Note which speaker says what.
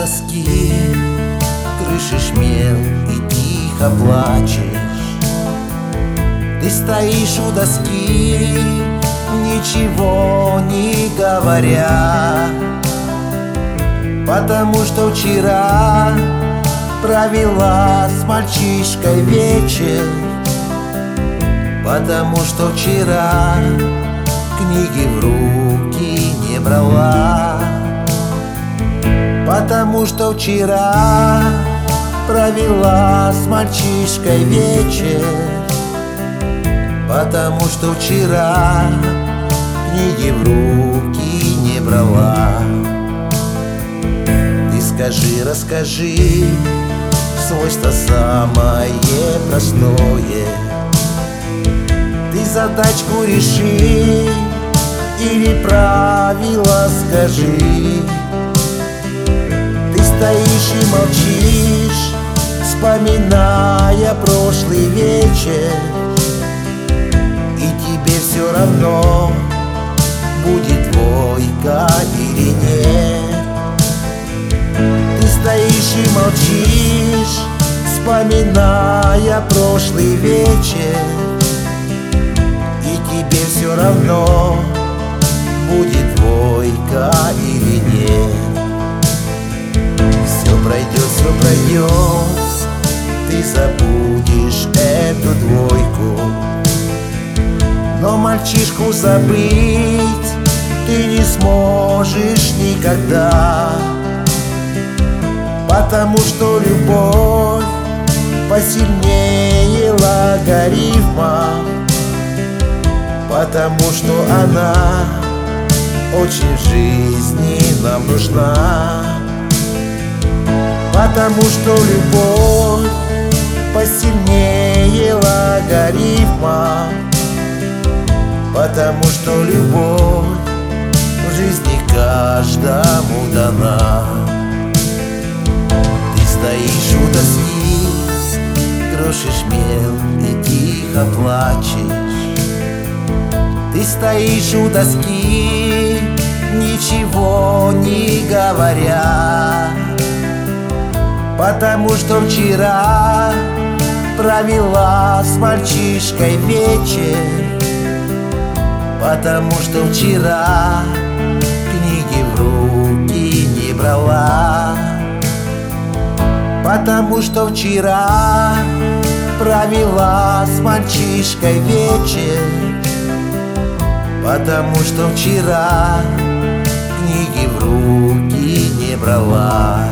Speaker 1: доски, крышишь мел и тихо плачешь. Ты стоишь у доски, ничего не говоря, потому что вчера провела с мальчишкой вечер, потому что вчера книги в руки не брала, потому что вчера провела с мальчишкой вечер, потому что вчера книги в руки не брала. Ты скажи, расскажи свойство самое простое. Ты задачку реши или правила скажи. Ты стоишь и молчишь, вспоминая прошлый вечер, и тебе все равно, будет двойка или нет. Ты стоишь и молчишь, вспоминая прошлый вечер, и тебе все равно, будет двойка или нет. Все пройдет, ты забудешь эту двойку, но мальчишку забыть ты не сможешь никогда, потому что любовь посильнее логарифма, потому что она очень в жизни нам нужна, потому что любовь посильнее логарифма, потому что любовь в жизни каждому дана. Ты стоишь у доски, крошишь мел и тихо плачешь. Ты стоишь у доски, ничего не говоря, потому что вчера провела с мальчишкой вечер, потому что вчера книги в руки не брала, потому что вчера провела с мальчишкой вечер, потому что вчера книги в руки не брала.